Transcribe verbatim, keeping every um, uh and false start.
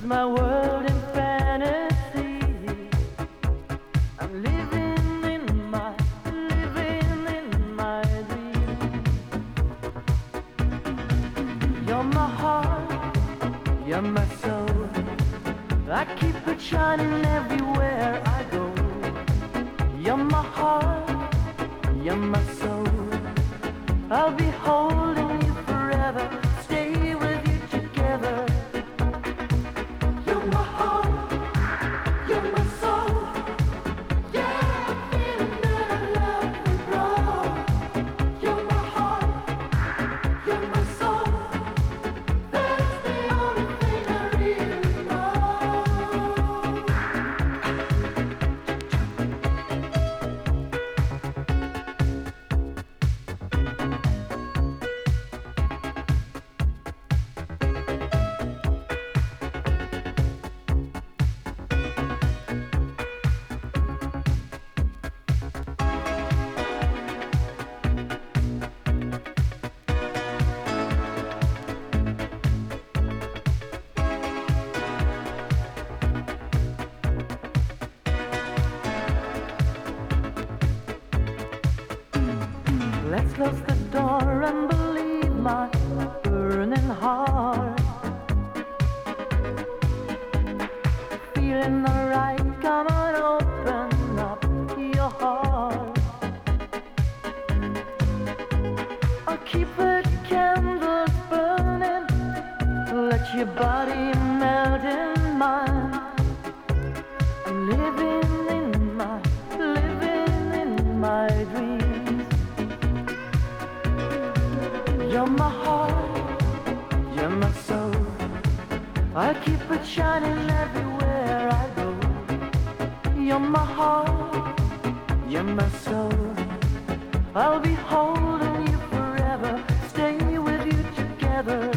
my world in fantasy. I'm living in my, living in my dream. You're my heart, you're my soul. I keep it shining everywhere I go. You're my heart, you're my soul. I'll be holding you forever, stay with you together. You're my heart, you're my soul. Yeah, I'm feeling that I love you, bro. You're my heart, you're my soul. That's the only thing I really know. Let's close the door and believe my burning heart. Feeling alright, come on, open up your heart. I'll keep the candles burning, let your body melt in mine. I'm living in my, living in my dreams. You're my heart, you're my soul. I keep it shining everywhere I go. You're my heart, you're my soul. I'll be holding you forever, stay with you together.